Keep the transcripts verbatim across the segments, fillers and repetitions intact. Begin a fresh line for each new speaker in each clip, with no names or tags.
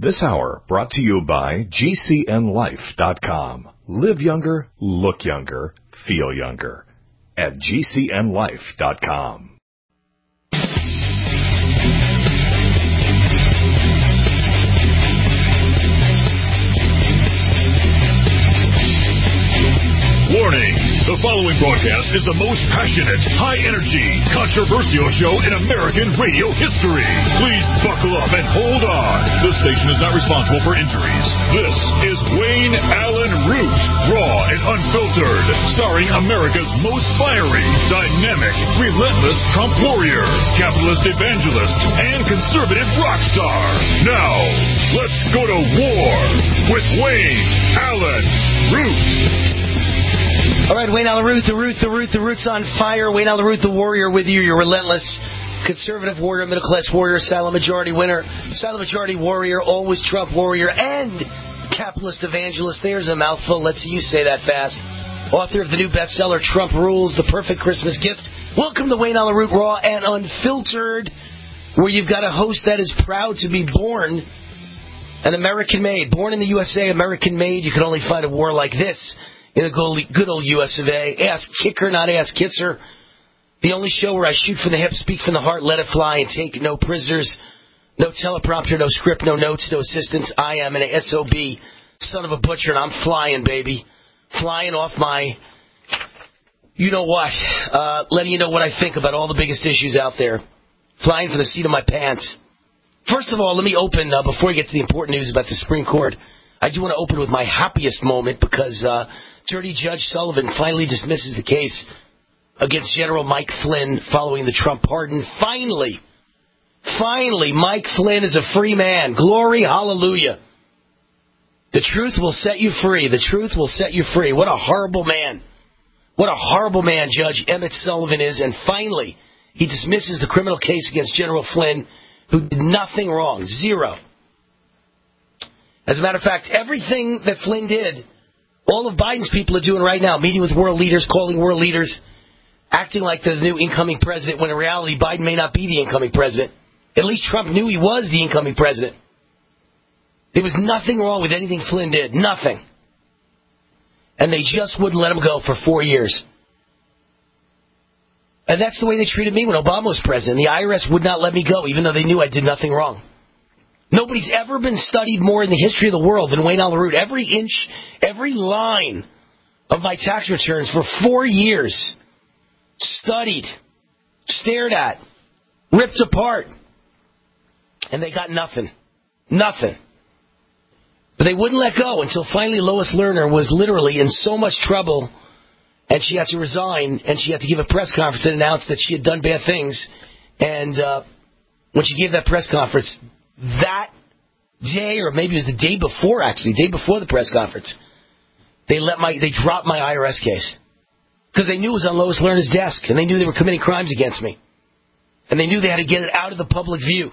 This hour brought to you by G C N life dot com. Live younger, look younger, feel younger at G C N life dot com.
Warning! The following broadcast is the most passionate, high-energy, controversial show in American radio history. Please buckle up and hold on. This station is not responsible for injuries. This is Wayne Allyn Root, raw and unfiltered, starring America's most fiery, dynamic, relentless Trump warrior, capitalist evangelist, and conservative rock star. Now, let's go to war with Wayne Allyn Root.
All right, Wayne Allyn Root, the Root, the Root, the Root's on fire. Wayne Allyn Root, the warrior with you, your relentless conservative warrior, middle-class warrior, silent majority winner, silent majority warrior, always Trump warrior, and capitalist evangelist. There's a mouthful. Let's see you say that fast. Author of the new bestseller, Trump Rules, The Perfect Christmas Gift. Welcome to Wayne Allyn Root, raw and unfiltered, where you've got a host that is proud to be born an American-made. Born in the U S A, American-made. You can only find a war like this in a good old U S of A. Ask kicker, not ask kisser. The only show where I shoot from the hip, speak from the heart, let it fly, and take no prisoners. No teleprompter, no script, no notes, no assistance. I am an S O B, son of a butcher, and I'm flying, baby. Flying off my, you know what, uh, letting you know what I think about all the biggest issues out there. Flying for the seat of my pants. First of all, let me open, uh, before we get to the important news about the Supreme Court, I do want to open with my happiest moment because uh, Attorney Judge Sullivan finally dismisses the case against General Mike Flynn following the Trump pardon. Finally, finally, Mike Flynn is a free man. Glory, hallelujah. The truth will set you free. The truth will set you free. What a horrible man. What a horrible man Judge Emmett Sullivan is. And finally, he dismisses the criminal case against General Flynn, who did nothing wrong. Zero. As a matter of fact, everything that Flynn did, all of Biden's people are doing right now, meeting with world leaders, calling world leaders, acting like the new incoming president, when in reality Biden may not be the incoming president. At least Trump knew he was the incoming president. There was nothing wrong with anything Flynn did. Nothing. And they just wouldn't let him go for four years. And that's the way they treated me when Obama was president. The I R S would not let me go, even though they knew I did nothing wrong. Nobody's ever been studied more in the history of the world than Wayne Allyn Root. Every inch, every line of my tax returns for four years, studied, stared at, ripped apart, and they got nothing. Nothing. But they wouldn't let go until finally Lois Lerner was literally in so much trouble, and she had to resign, and she had to give a press conference and announce that she had done bad things. And uh, when she gave that press conference, that day, or maybe it was the day before, actually, day before the press conference, they let my they dropped my I R S case because they knew it was on Lois Lerner's desk, and they knew they were committing crimes against me, and they knew they had to get it out of the public view.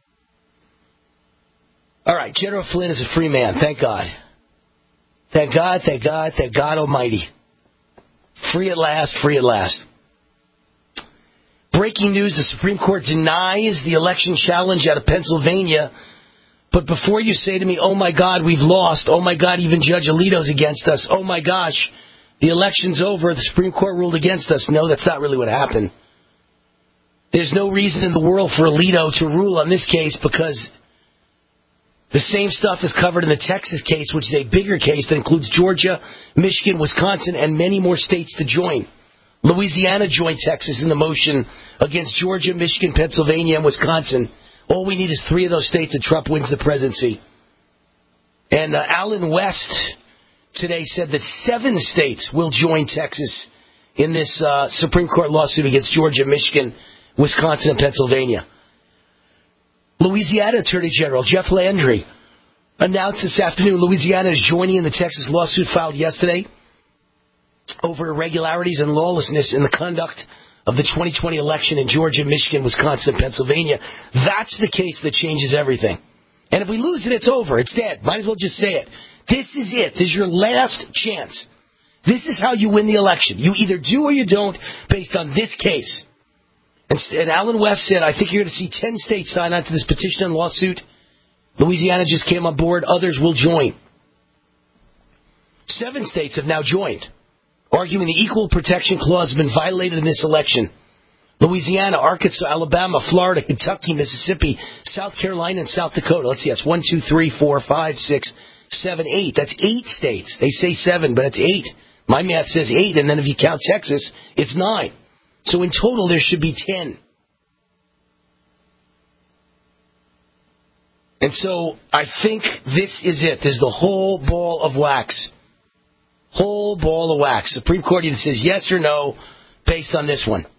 All right, General Flynn is a free man. Thank God. Thank God. Thank God. Thank God Almighty. Free at last. Free at last. Breaking news, the Supreme Court denies the election challenge out of Pennsylvania. But before you say to me, oh my God, we've lost. Oh my God, even Judge Alito's against us. Oh my gosh, the election's over. The Supreme Court ruled against us. No, that's not really what happened. There's no reason in the world for Alito to rule on this case because the same stuff is covered in the Texas case, which is a bigger case that includes Georgia, Michigan, Wisconsin, and many more states to join. Louisiana joined Texas in the motion against Georgia, Michigan, Pennsylvania, and Wisconsin. All we need is three of those states and Trump wins the presidency. And uh, Allen West today said that seven states will join Texas in this uh, Supreme Court lawsuit against Georgia, Michigan, Wisconsin, and Pennsylvania. Louisiana Attorney General Jeff Landry announced this afternoon Louisiana is joining in the Texas lawsuit filed yesterday over irregularities and lawlessness in the conduct of the twenty twenty election in Georgia, Michigan, Wisconsin, and Pennsylvania. That's the case that changes everything. And if we lose it, it's over. It's dead. Might as well just say it. This is it. This is your last chance. This is how you win the election. You either do or you don't based on this case. And, and Allen West said, I think you're going to see ten states sign on to this petition and lawsuit Louisiana just came on board. Others will join. Seven states have now joined, arguing the Equal Protection Clause has been violated in this election. Louisiana, Arkansas, Alabama, Florida, Kentucky, Mississippi, South Carolina, and South Dakota. Let's see, that's one, two, three, four, five, six, seven, eight. That's eight states. They say seven, but it's eight. My math says eight, and then if you count Texas, it's nine. So in total, there should be ten. And so I think this is it. This is the whole ball of wax. Whole ball of wax. Supreme Court either says yes or no based on this one.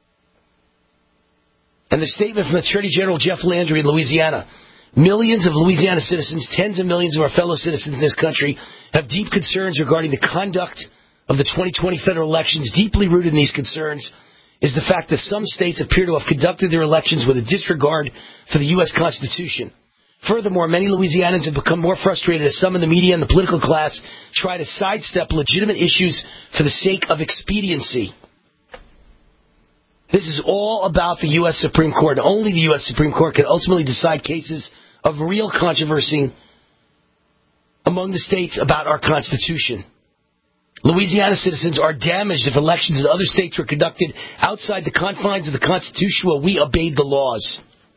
And the statement from Attorney General Jeff Landry in Louisiana. Millions of Louisiana citizens, tens of millions of our fellow citizens in this country, have deep concerns regarding the conduct of the twenty twenty federal elections. Deeply rooted in these concerns is the fact that some states appear to have conducted their elections with a disregard for the U S Constitution. Furthermore, many Louisianans have become more frustrated as some in the media and the political class try to sidestep legitimate issues for the sake of expediency. This is all about the U S Supreme Court. Only the U S Supreme Court can ultimately decide cases of real controversy among the states about our Constitution. Louisiana citizens are damaged if elections in other states were conducted outside the confines of the Constitution while we obeyed the laws.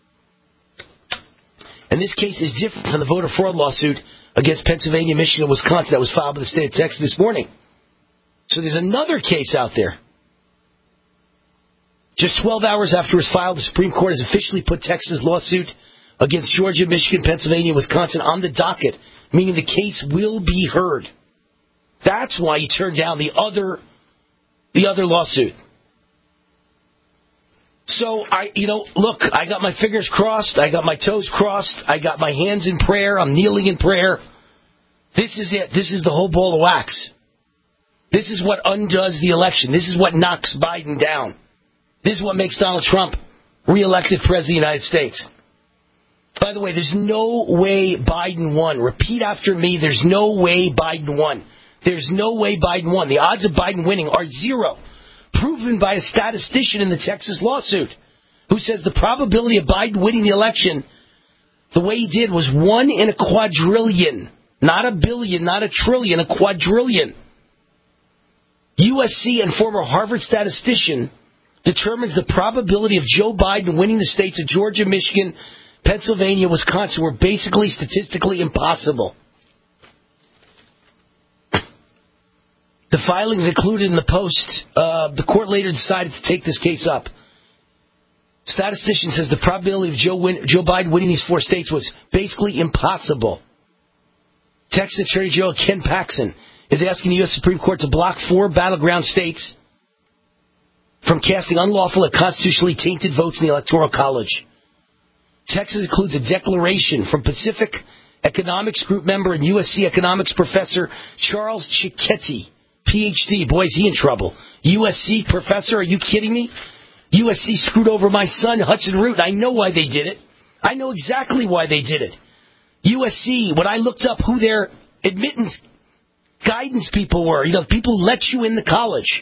And this case is different from the voter fraud lawsuit against Pennsylvania, Michigan, and Wisconsin that was filed by the state of Texas this morning. So there's another case out there. Just twelve hours after it was filed, the Supreme Court has officially put Texas' lawsuit against Georgia, Michigan, Pennsylvania, and Wisconsin on the docket, meaning the case will be heard. That's why he turned down the other, the other lawsuit. So, I, you know, look, I got my fingers crossed. I got my toes crossed. I got my hands in prayer. I'm kneeling in prayer. This is it. This is the whole ball of wax. This is what undoes the election. This is what knocks Biden down. This is what makes Donald Trump reelected president of the United States. By the way, there's no way Biden won. Repeat after me, there's no way Biden won. There's no way Biden won. The odds of Biden winning are zero. Proven by a statistician in the Texas lawsuit who says the probability of Biden winning the election the way he did was one in a quadrillion. Not a billion, not a trillion, a quadrillion. U S C and former Harvard statistician determines the probability of Joe Biden winning the states of Georgia, Michigan, Pennsylvania, Wisconsin were basically statistically impossible. The filings included in the Post, uh, the court later decided to take this case up. Statistician says the probability of Joe, win- Joe Biden winning these four states was basically impossible. Texas Attorney General Ken Paxton is asking the U S Supreme Court to block four battleground states from casting unlawful and constitutionally tainted votes in the Electoral College. Texas includes a declaration from Pacific Economics Group member and U S C economics professor Charles Cicchetti, P H D. Boy, is he in trouble. U S C professor, are you kidding me? U S C screwed over my son, Hudson Root. I know why they did it. I know exactly why they did it. U S C, when I looked up who their admittance guidance people were, you know, people who let you in the college,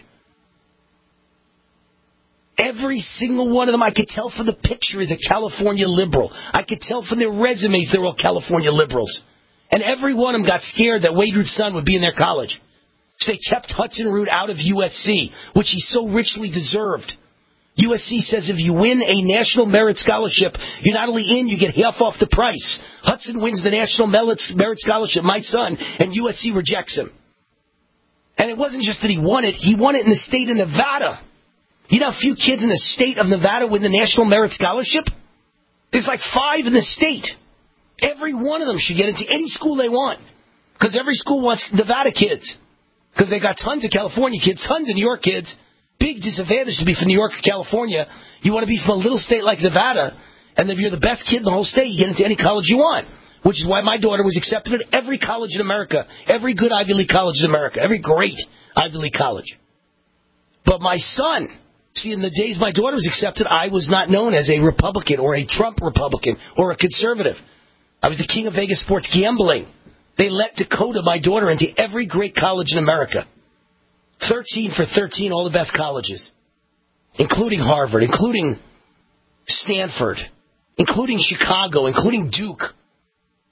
every single one of them, I could tell from the picture, is a California liberal. I could tell from their resumes they're all California liberals. And every one of them got scared that Wade Root's son would be in their college. So they kept Hudson Root out of U S C, which he so richly deserved. U S C says if you win a National Merit Scholarship, you're not only in, you get half off the price. Hudson wins the National Merit Scholarship, my son, and U S C rejects him. And it wasn't just that he won it, he won it in the state of Nevada. You know how few kids in the state of Nevada win the National Merit Scholarship? There's like five in the state. Every one of them should get into any school they want. Because every school wants Nevada kids. Because they got tons of California kids, tons of New York kids. Big disadvantage to be from New York or California. You want to be from a little state like Nevada, and if you're the best kid in the whole state, you get into any college you want. Which is why my daughter was accepted at every college in America. Every good Ivy League college in America. Every great Ivy League college. But my son, see, in the days my daughter was accepted, I was not known as a Republican or a Trump Republican or a conservative. I was the king of Vegas sports gambling. They let Dakota, my daughter, into every great college in America. thirteen for thirteen, all the best colleges. Including Harvard, including Stanford, including Chicago, including Duke.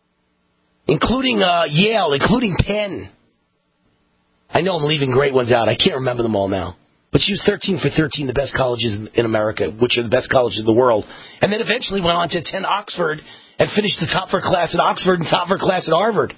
including uh, Yale, including Penn. I know I'm leaving great ones out. I can't remember them all now. But she was thirteen for thirteen, the best colleges in America, which are the best colleges in the world. And then eventually went on to attend Oxford and finished the top of her class at Oxford and top of her class at Harvard.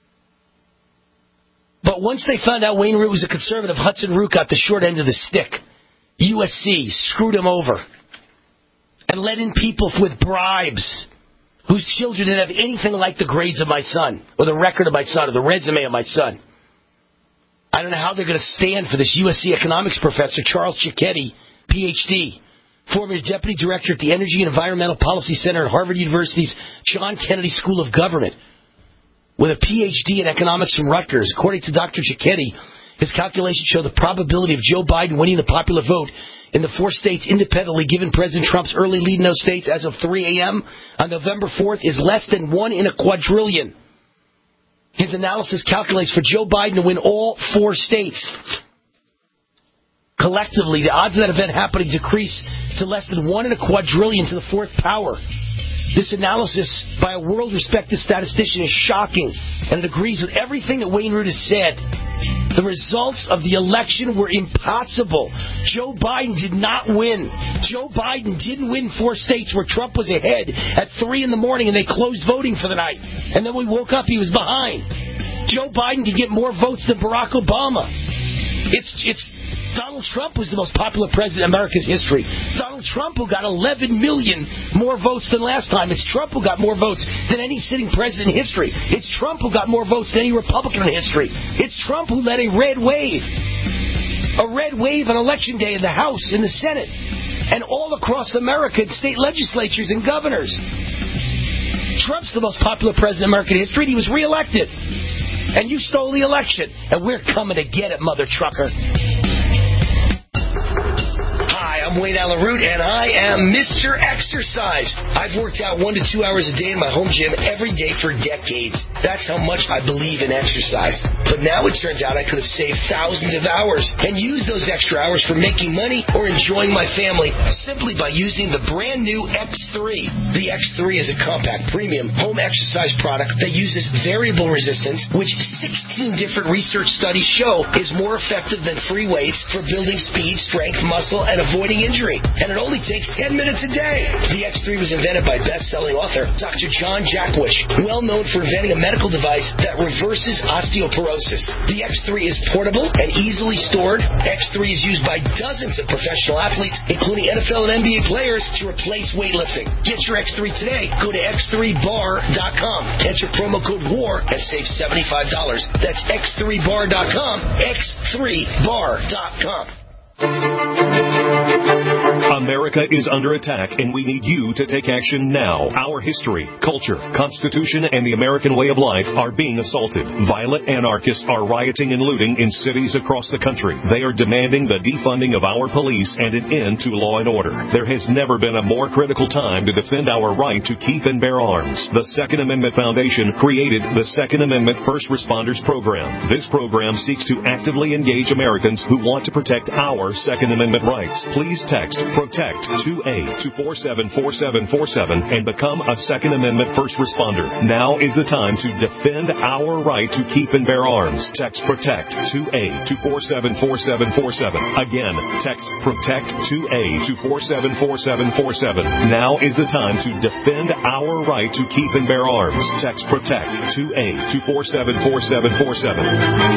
But once they found out Wayne Root was a conservative, Hudson Root got the short end of the stick. U S C screwed him over and let in people with bribes whose children didn't have anything like the grades of my son or the record of my son or the resume of my son. I don't know how they're going to stand for this U S C economics professor, Charles Cicchetti, P H D, former deputy director at the Energy and Environmental Policy Center at Harvard University's John Kennedy School of Government, with a P H D in economics from Rutgers. According to Doctor Cicchetti, his calculations show the probability of Joe Biden winning the popular vote in the four states independently given President Trump's early lead in those states as of three a.m. on November fourth is less than one in a quadrillion. His analysis calculates for Joe Biden to win all four states. Collectively, the odds of that event happening decrease to less than one in a quadrillion to the fourth power. This analysis by a world-respected statistician is shocking, and it agrees with everything that Wayne Root has said. The results of the election were impossible. Joe Biden did not win. Joe Biden didn't win four states where Trump was ahead at three in the morning and they closed voting for the night. And then we woke up, he was behind. Joe Biden can get more votes than Barack Obama. It's it's Donald Trump was the most popular president in America's history. Donald Trump who got eleven million more votes than last time. It's Trump who got more votes than any sitting president in history. It's Trump who got more votes than any Republican in history. It's Trump who led a red wave. A red wave on election day in the House, in the Senate, and all across America in state legislatures and governors. Trump's the most popular president in American history, and he was reelected. And you stole the election, and we're coming to get it, mother trucker. I'm Wayne Allen Root, and I am Mister Exercise. I've worked out one to two hours a day in my home gym every day for decades. That's how much I believe in exercise. But now it turns out I could have saved thousands of hours and used those extra hours for making money or enjoying my family simply by using the brand new X three. The X three is a compact, premium home exercise product that uses variable resistance, which sixteen different research studies show is more effective than free weights for building speed, strength, muscle, and avoiding injury, and it only takes ten minutes a day. The X three was invented by best-selling author Doctor John Jackwish, well known for inventing a medical device that reverses osteoporosis. The X three is portable and easily stored. X three is used by dozens of professional athletes, including N F L and N B A players, to replace weightlifting. Get your X three today. Go to x three bar dot com. Enter promo code WAR and save seventy-five dollars. That's x three bar dot com. x three bar dot com.
America is under attack, and we need you to take action now. Our history, culture, constitution, and the American way of life are being assaulted. Violent anarchists are rioting and looting in cities across the country. They are demanding the defunding of our police and an end to law and order. There has never been a more critical time to defend our right to keep and bear arms. The Second Amendment Foundation created the Second Amendment First Responders Program. This program seeks to actively engage Americans who want to protect our Second Amendment rights. Please text PROTECT two A to four seven four seven four seven and become a Second Amendment first responder. Now is the time to defend our right to keep and bear arms. Text PROTECT two A to four seven four seven four seven. Again, text PROTECT two A to four seven four seven four seven. Now is the time to defend our right to keep and bear arms. Text PROTECT two A to four seven four seven four seven.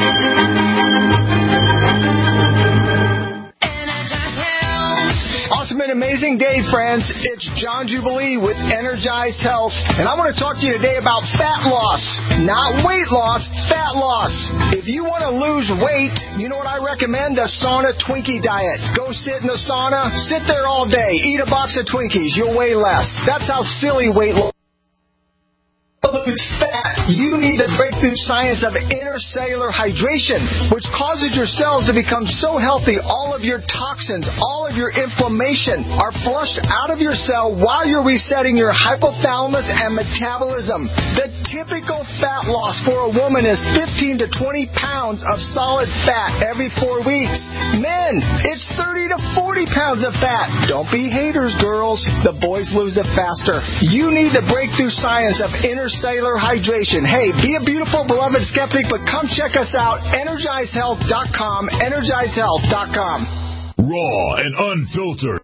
Awesome and amazing day, friends. It's John Jubilee with Energized Health, and I want to talk to you today about fat loss. Not weight loss, fat loss. If you want to lose weight, you know what I recommend? The Sauna Twinkie diet. Go sit in the sauna, sit there all day, eat a box of Twinkies, you'll weigh less. That's how silly weight loss. It's fat. You need the breakthrough science of intercellular hydration, which causes your cells to become so healthy, all of your toxins, all of your inflammation are flushed out of your cell while you're resetting your hypothalamus and metabolism. The typical fat loss for a woman is fifteen to twenty pounds of solid fat every four weeks. Men, it's thirty to forty thirty pounds of fat. Don't be haters, girls. The boys lose it faster. You need the breakthrough science of intercellular hydration. Hey, be a beautiful, beloved skeptic, but come check us out. energize health dot com. energize health dot com.
Raw and unfiltered.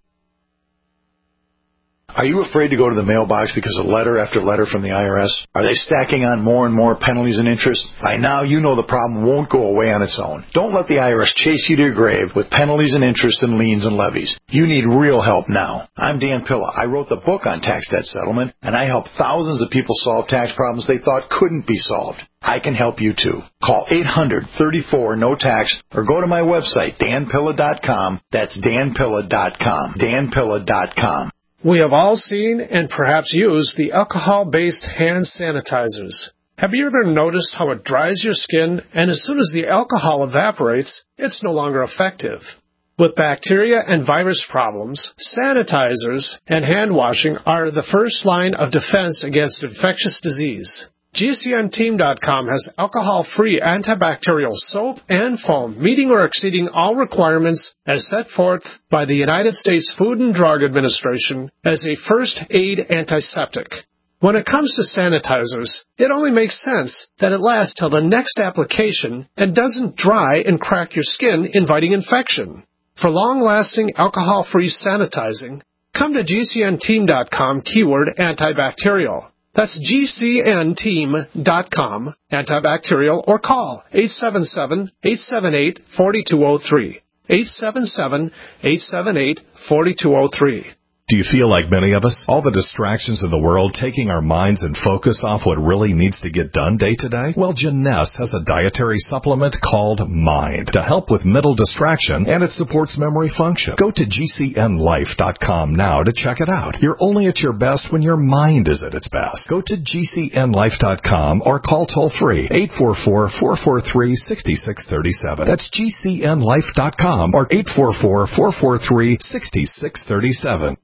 Are you afraid to go to the mailbox because of letter after letter from the I R S? Are they stacking on more and more penalties and interest? By now, you know the problem won't go away on its own. Don't let the I R S chase you to your grave with penalties and interest and liens and levies. You need real help now. I'm Dan Pilla. I wrote the book on tax debt settlement, and I help thousands of people solve tax problems they thought couldn't be solved. I can help you too. Call eight hundred, thirty-four, no tax or go to my website, dan pilla dot com. That's dan pilla dot com. dan pilla dot com.
We have all seen and perhaps used the alcohol-based hand sanitizers. Have you ever noticed how it dries your skin, and as soon as the alcohol evaporates, it's no longer effective? With bacteria and virus problems, sanitizers and hand washing are the first line of defense against infectious disease. G C N team dot com has alcohol-free antibacterial soap and foam, meeting or exceeding all requirements as set forth by the United States Food and Drug Administration as a first aid antiseptic. When it comes to sanitizers, it only makes sense that it lasts till the next application and doesn't dry and crack your skin, inviting infection. For long-lasting alcohol-free sanitizing, come to G C N team dot com keyword antibacterial. That's G C N team dot com, antibacterial, or call eight seven seven, eight seven eight, four two zero three. eight seven seven, eight seven eight, four two zero three.
Do you feel like many of us? All the distractions in the world taking our minds and focus off what really needs to get done day to day? Well, Jeunesse has a dietary supplement called Mind to help with mental distraction, and it supports memory function. Go to G C N life dot com now to check it out. You're only at your best when your mind is at its best. Go to G C N life dot com or call toll-free eight four four, four four three, six six three seven. That's G C N life dot com or eight four four, four four three, six six three seven.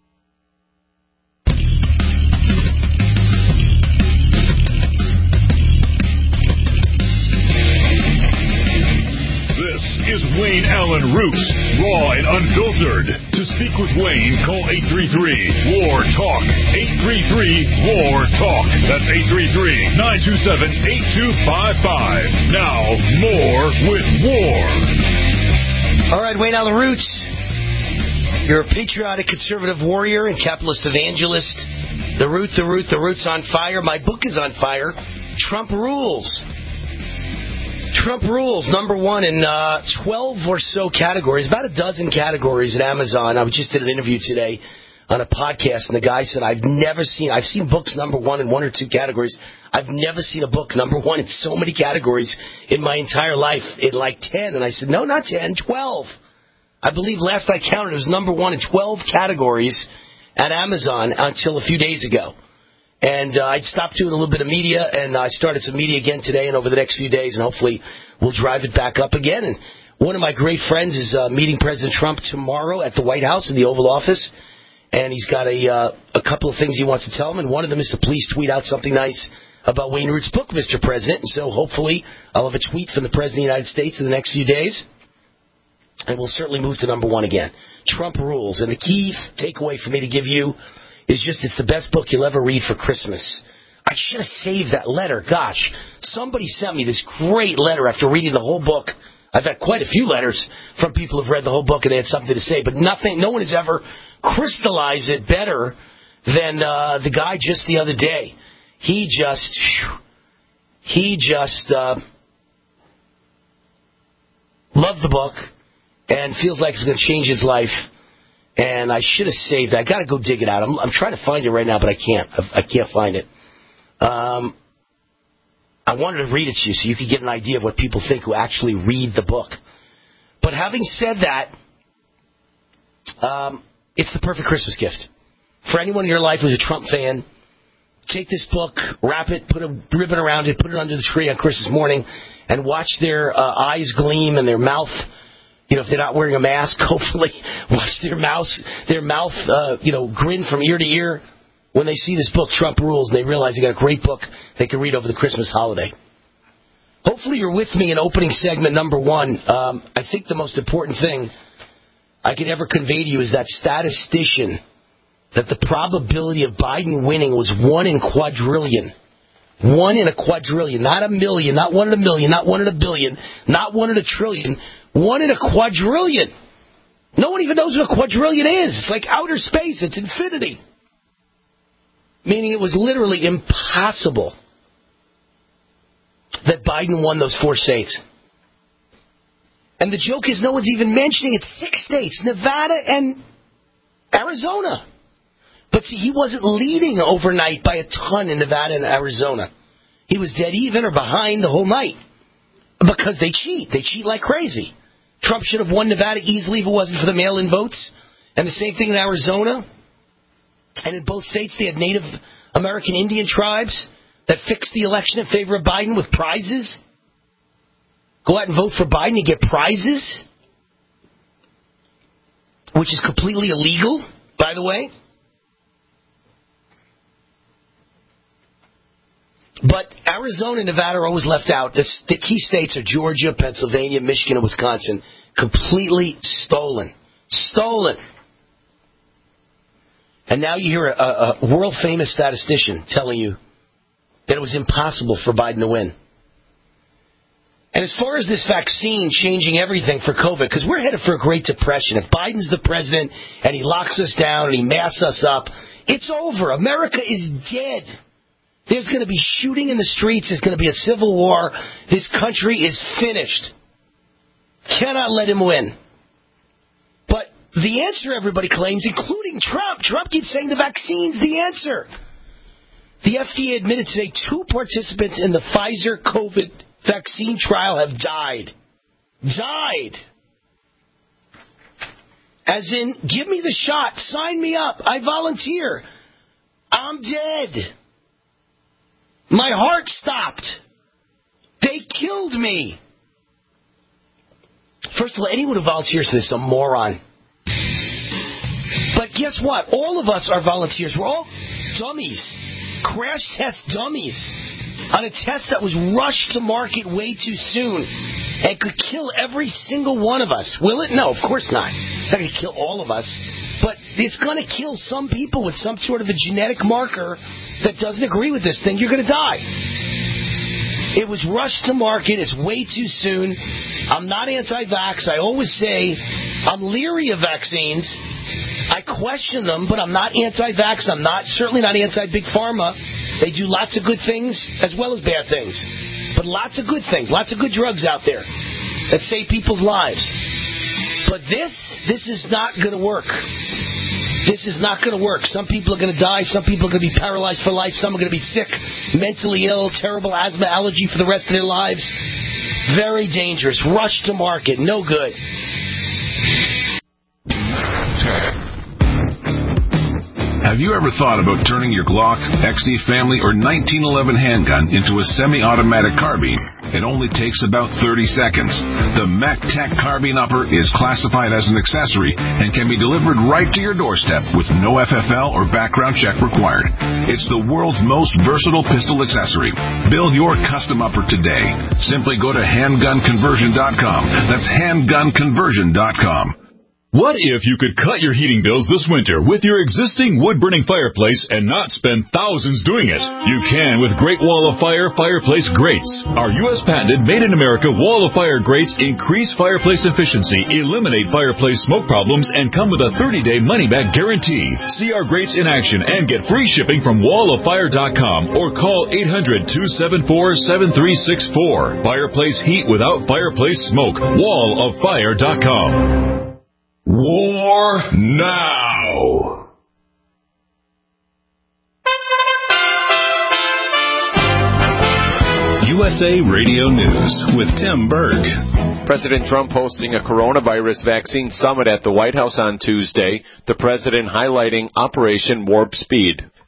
Is Wayne Allen Root, raw and unfiltered. To speak with Wayne, call eight three three, W A R, TALK. eight three three, W A R, TALK. That's eight three three, nine two seven, eight two five five. Now, more with War.
All right, Wayne Allen Root. You're a patriotic conservative warrior and capitalist evangelist. The Root, the Root, the Root's on fire. My book is on fire. Trump rules. Trump rules, number one in uh, twelve or so categories, about a dozen categories at Amazon. I just did an interview today on a podcast, and the guy said, I've never seen, I've seen books number one in one or two categories. I've never seen a book number one in so many categories in my entire life, in like ten. And I said, no, not ten, twelve. I believe last I counted, it was number one in twelve categories at Amazon until a few days ago. And uh, I'd stopped doing a little bit of media, and I started some media again today and over the next few days, and hopefully we'll drive it back up again. And one of my great friends is uh, meeting President Trump tomorrow at the White House in the Oval Office, and he's got a uh, a couple of things he wants to tell him, and one of them is to please tweet out something nice about Wayne Root's book, Mister President. And so hopefully I'll have a tweet from the President of the United States in the next few days, and we'll certainly move to number one again. Trump rules. And the key takeaway for me to give you is just it's the best book you'll ever read for Christmas. I should have saved that letter. Gosh, somebody sent me this great letter after reading the whole book. I've had quite a few letters from people who've read the whole book and they had something to say, but nothing, no one has ever crystallized it better than uh, the guy just the other day. He just, he just uh, loved the book and feels like it's going to change his life. And I should have saved it. I got to go dig it out. I'm, I'm trying to find it right now, but I can't. I, I can't find it. Um, I wanted to read it to you so you could get an idea of what people think who actually read the book. But having said that, um, it's the perfect Christmas gift. For anyone in your life who's a Trump fan, take this book, wrap it, put a ribbon around it, put it under the tree on Christmas morning, and watch their uh, eyes gleam and their mouth. You know, if they're not wearing a mask, hopefully watch their mouth, their mouth, uh, you know, grin from ear to ear when they see this book, Trump Rules, and they realize they got a great book they can read over the Christmas holiday. Hopefully you're with me in opening segment number one. Um, I think the most important thing I could ever convey to you is that statistician that the probability of Biden winning was one in quadrillion. One in a quadrillion. Not a million, not one in a million, not one in a billion, not one in a trillion. One in a quadrillion. No one even knows what a quadrillion is. It's like outer space. It's infinity. Meaning it was literally impossible that Biden won those four states. And the joke is no one's even mentioning it. Six states, Nevada and Arizona. But see, he wasn't leading overnight by a ton in Nevada and Arizona. He was dead even or behind the whole night. Because they cheat. They cheat like crazy. Trump should have won Nevada easily if it wasn't for the mail-in votes. And the same thing in Arizona. And in both states, they had Native American Indian tribes that fixed the election in favor of Biden with prizes. Go out and vote for Biden, you get prizes. Which is completely illegal, by the way. But Arizona and Nevada are always left out. The, the key states are Georgia, Pennsylvania, Michigan, and Wisconsin. Completely stolen. Stolen. And now you hear a, a world-famous statistician telling you that it was impossible for Biden to win. And as far as this vaccine changing everything for COVID, because we're headed for a Great Depression. If Biden's the president and he locks us down and he masks us up, it's over. America is dead. There's going to be shooting in the streets. There's going to be a civil war. This country is finished. Cannot let him win. But the answer, everybody claims, including Trump. Trump keeps saying the vaccine's the answer. The F D A admitted today two participants in the Pfizer COVID vaccine trial have died. Died. As in, give me the shot. Sign me up. I volunteer. I'm dead. My heart stopped. They killed me. First of all, anyone who volunteers for this is a moron. But guess what? All of us are volunteers. We're all dummies. Crash test dummies on a test that was rushed to market way too soon and could kill every single one of us. Will it? No, of course not. It's not going to kill all of us. But it's going to kill some people with some sort of a genetic marker that doesn't agree with this thing. You're going to die. It was rushed to market. It's way too soon. I'm not anti-vax. I always say I'm leery of vaccines. I question them, but I'm not anti-vax. I'm not certainly not anti-big pharma. They do lots of good things as well as bad things. But lots of good things, lots of good drugs out there that save people's lives. But this, this is not going to work. This is not going to work. Some people are going to die. Some people are going to be paralyzed for life. Some are going to be sick, mentally ill, terrible asthma allergy for the rest of their lives. Very dangerous. Rush to market. No good.
Have you ever thought about turning your Glock, X D Family, or nineteen eleven handgun into a semi-automatic carbine? It only takes about thirty seconds. The MacTac Carbine Upper is classified as an accessory and can be delivered right to your doorstep with no F F L or background check required. It's the world's most versatile pistol accessory. Build your custom upper today. Simply go to handgun conversion dot com. That's handgun conversion dot com.
What if you could cut your heating bills this winter with your existing wood-burning fireplace and not spend thousands doing it? You can with Great Wall of Fire Fireplace Grates. Our U S patented made-in-America Wall of Fire grates increase fireplace efficiency, eliminate fireplace smoke problems, and come with a thirty-day money-back guarantee. See our grates in action and get free shipping from wall of fire dot com or call eight hundred, two seven four, seven three six four. Fireplace heat without fireplace smoke. wall of fire dot com.
War now. U S A Radio News with Tim Berg.
President Trump hosting a coronavirus vaccine summit at the White House on Tuesday, the president highlighting Operation Warp Speed.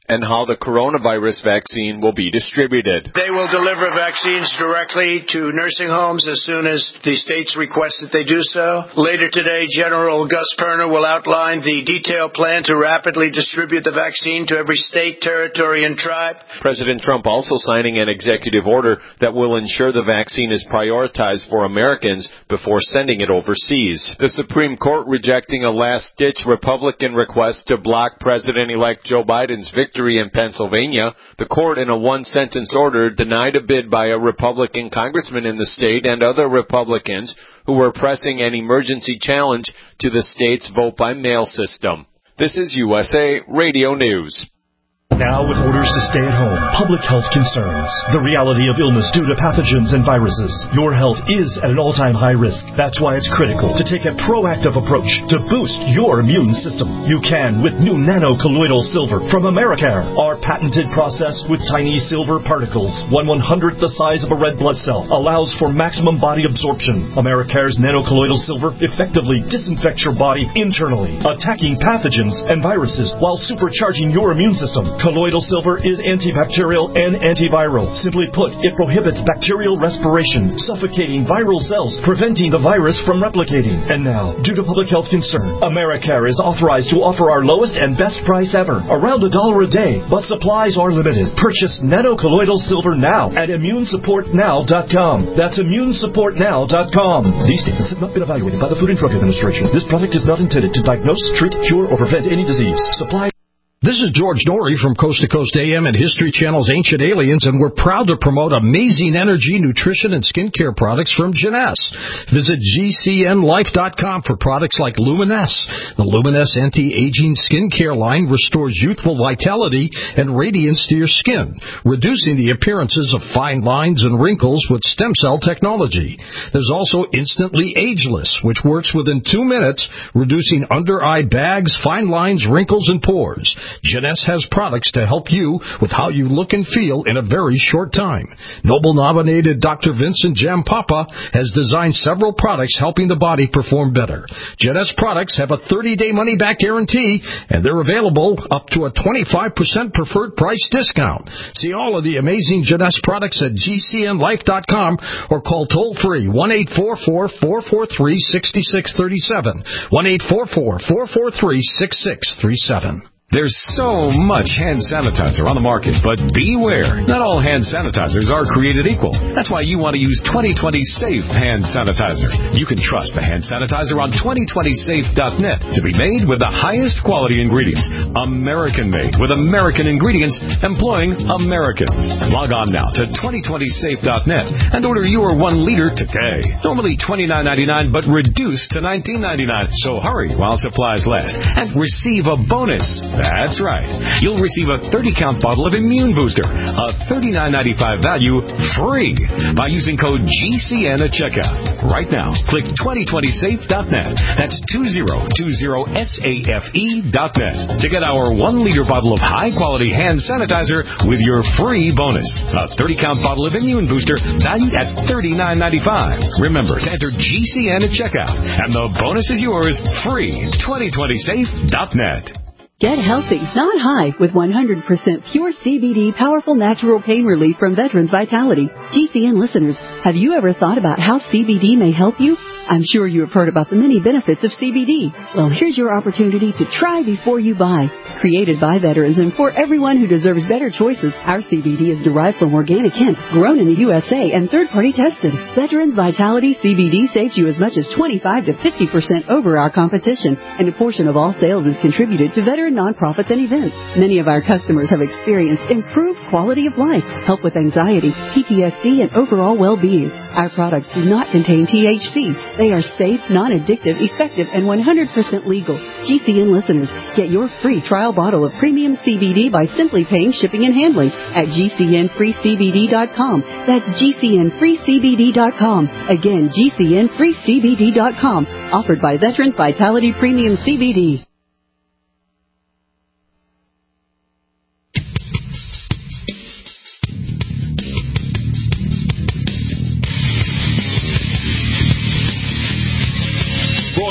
and how the coronavirus vaccine will be distributed.
They will deliver vaccines directly to nursing homes as soon as the states request that they do so. Later today, General Gus Perna will outline the detailed plan to rapidly distribute the vaccine to every state, territory, and tribe.
President Trump also signing an executive order that will ensure the vaccine is prioritized for Americans before sending it overseas. The Supreme Court rejecting a last-ditch Republican request to block President-elect Joe Biden's victory in Pennsylvania. The court, in a one-sentence order, denied a bid by a Republican congressman in the state and other Republicans who were pressing an emergency challenge to the state's vote-by-mail system. This is U S A Radio News.
Now with orders to stay at home, public health concerns, the reality of illness due to pathogens and viruses, your health is at an all-time high risk. That's why it's critical to take a proactive approach to boost your immune system. You can with new nano-colloidal silver from Americare. Our patented process with tiny silver particles, one one-hundredth the size of a red blood cell, allows for maximum body absorption. Americare's nano-colloidal silver effectively disinfects your body internally, attacking pathogens and viruses while supercharging your immune system. Colloidal silver is antibacterial and antiviral. Simply put, it prohibits bacterial respiration, suffocating viral cells, preventing the virus from replicating. And now, due to public health concern, Americare is authorized to offer our lowest and best price ever, around a dollar a day, but supplies are limited. Purchase nano-colloidal silver now at immune support now dot com. That's immune support now dot com. These statements have not been evaluated by the Food and Drug Administration. This product is not intended to diagnose, treat, cure, or prevent any disease. Supply.
This is George Norrie from Coast to Coast A M and History Channel's Ancient Aliens, and we're proud to promote amazing energy, nutrition, and skincare products from Jeunesse. Visit G C N life dot com for products like Luminesse. The Luminesse anti-aging skincare line restores youthful vitality and radiance to your skin, reducing the appearances of fine lines and wrinkles with stem cell technology. There's also Instantly Ageless, which works within two minutes, reducing under-eye bags, fine lines, wrinkles, and pores. Jeunesse has products to help you with how you look and feel in a very short time. Nobel-nominated Doctor Vincent Jampapa has designed several products helping the body perform better. Jeunesse products have a thirty-day money-back guarantee, and they're available up to a twenty-five percent preferred price discount. See all of the amazing Jeunesse products at G C N life dot com or call toll-free one eight four four, four four three, six six three seven, one eight four four, four four three, six six three seven.
There's so much hand sanitizer on the market, but beware. Not all hand sanitizers are created equal. That's why you want to use twenty twenty Safe Hand Sanitizer. You can trust the hand sanitizer on twenty twenty safe dot net to be made with the highest quality ingredients. American-made with American ingredients, employing Americans. Log on now to twenty twenty safe dot net and order your one liter today. Normally twenty-nine ninety-nine, but reduced to nineteen ninety-nine. So hurry while supplies last and receive a bonus. That's right. You'll receive a thirty count bottle of Immune Booster, a thirty-nine ninety-five value, free by using code G C N at checkout. Right now, click twenty twenty safe dot net. That's twenty twenty safe dot net to get our one liter bottle of high-quality hand sanitizer with your free bonus. A thirty count bottle of Immune Booster valued at thirty-nine ninety-five. Remember to enter G C N at checkout, and the bonus is yours free. twenty twenty safe dot net.
Get healthy, not high, with one hundred percent pure C B D powerful natural pain relief from Veterans Vitality. G C N listeners, have you ever thought about how C B D may help you? I'm sure you have heard about the many benefits of C B D. Well, here's your opportunity to try before you buy. Created by veterans and for everyone who deserves better choices, our C B D is derived from organic hemp, grown in the U S A and third-party tested. Veterans Vitality C B D saves you as much as twenty-five to fifty percent over our competition, and a portion of all sales is contributed to veteran nonprofits and events. Many of our customers have experienced improved quality of life, help with anxiety, P T S D, and overall well-being. Our products do not contain T H C. They are safe, non-addictive, effective, and one hundred percent legal. G C N listeners, get your free trial bottle of premium C B D by simply paying shipping and handling at G C N free C B D dot com. That's G C N free C B D dot com. Again, G C N free C B D dot com. Offered by Veterans Vitality Premium C B D.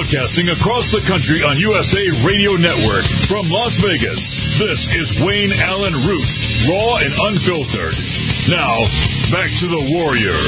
Broadcasting across the country on U S A Radio Network from Las Vegas, this is Wayne Allen Root, raw and unfiltered. Now, back to the Warrior.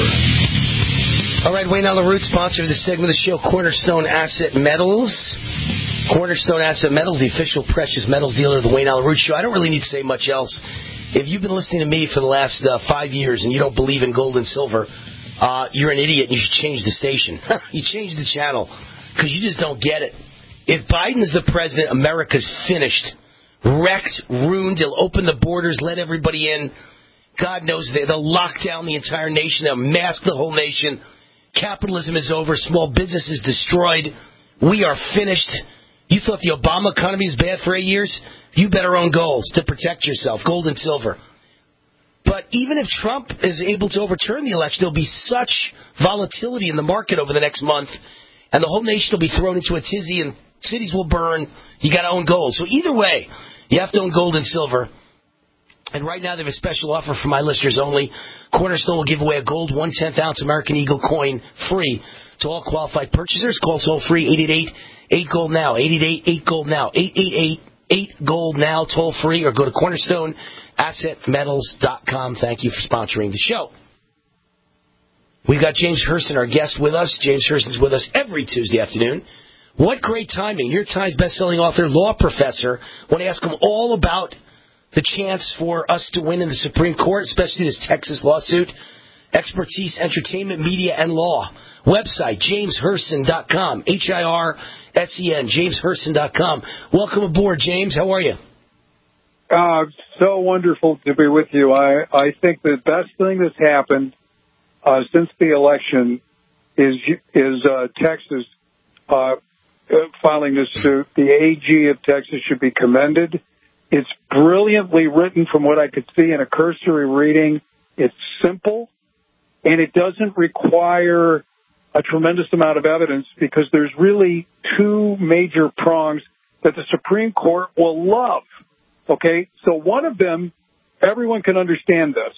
All right, Wayne Allen Root, sponsor of the segment of the show, Cornerstone Asset Metals. Cornerstone Asset Metals, the official precious metals dealer of the Wayne Allen Root Show. I don't really need to say much else. If you've been listening to me for the last uh, five years and you don't believe in gold and silver, uh, you're an idiot and you should change the station. You change the channel because you just don't get it. If Biden's the president, America's finished. Wrecked, ruined. He'll open the borders, let everybody in. God knows they, they'll lock down the entire nation. They'll mask the whole nation. Capitalism is over. Small business is destroyed. We are finished. You thought the Obama economy was bad for eight years? You better own gold to protect yourself, gold and silver. But even if Trump is able to overturn the election, there'll be such volatility in the market over the next month, and the whole nation will be thrown into a tizzy, and cities will burn. You got to own gold. So either way, you have to own gold and silver. And right now they have a special offer for my listeners only. Cornerstone will give away a gold one-tenth ounce American Eagle coin free to all qualified purchasers. Call toll-free eight eight eight, eight gold now, eight eight eight, eight gold now, eight eight eight, eight gold now, toll-free, or go to cornerstone asset metals dot com. Thank you for sponsoring the show. We've got James Hurston, our guest, with us. James Hurston's with us every Tuesday afternoon. What great timing. New York Times bestselling author, law professor. I want to ask him all about the chance for us to win in the Supreme Court, especially this Texas lawsuit. Expertise, entertainment, media, and law. Website, james hurston dot com. H I R S E N, james hurston dot com. Welcome aboard, James. How are you?
Uh, so wonderful to be with you. I, I think the best thing that's happened uh, since the election is is uh, Texas uh, filing this suit. The A G of Texas should be commended. It's brilliantly written from what I could see in a cursory reading. It's simple, and it doesn't require a tremendous amount of evidence because there's really two major prongs that the Supreme Court will love. Okay, so one of them, everyone can understand this.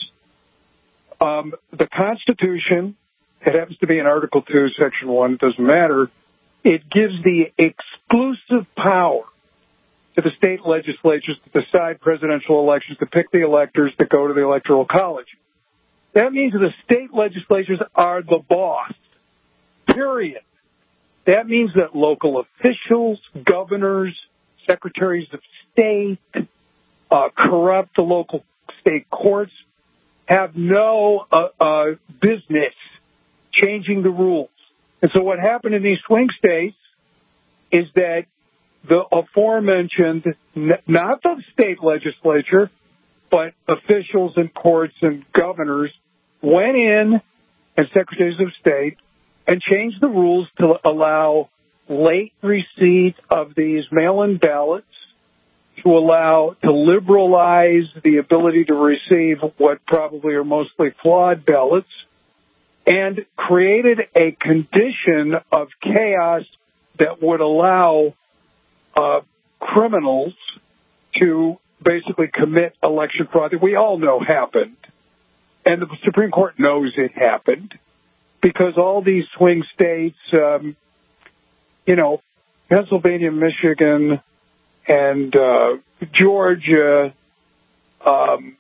Um, the Constitution, it happens to be in Article two, Section one, it doesn't matter, it gives the exclusive power to the state legislatures to decide presidential elections, to pick the electors that go to the Electoral College. That means that the state legislatures are the boss, period. That means that local officials, governors, secretaries of state, uh, corrupt the local state courts, have no uh, uh, business changing the rules. And so what happened in these swing states is that the aforementioned, not the state legislature, but officials and courts and governors went in, and secretaries of state, and changed the rules to allow late receipt of these mail-in ballots, to allow, to liberalize the ability to receive what probably are mostly flawed ballots, and created a condition of chaos that would allow uh, criminals to basically commit election fraud that we all know happened. And the Supreme Court knows it happened because all these swing states, um, you know, Pennsylvania, Michigan, and uh, Georgia, um,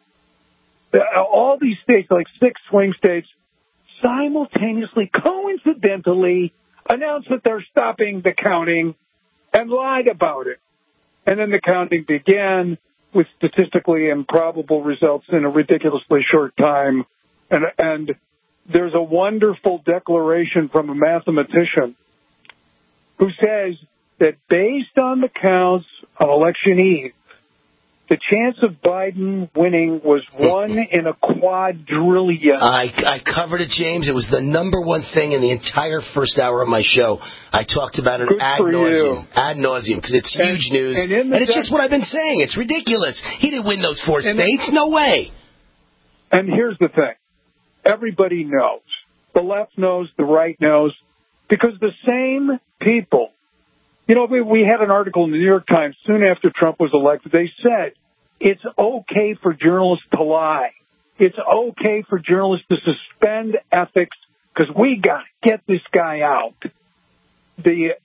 all these states, like six swing states, simultaneously, coincidentally, announced that they're stopping the counting and lied about it. And then the counting began with statistically improbable results in a ridiculously short time. And, and there's a wonderful declaration from a mathematician who says that based on the counts on election eve, the chance of Biden winning was one in a quadrillion.
I, I covered it, James. It was the number one thing in the entire first hour of my show. I talked about it
Good
ad
for
nauseum,
you.
ad nauseum, because it's
And-
huge news.
and in the
and it's
dec-
just what I've been saying. It's ridiculous. He didn't win those four
And-
states. No way.
And here's the thing. Everybody knows. The left knows, the right knows, because the same people, you know, we, we had an article in the New York Times soon after Trump was elected. They said it's okay for journalists to lie. It's okay for journalists to suspend ethics because we got to get this guy out. The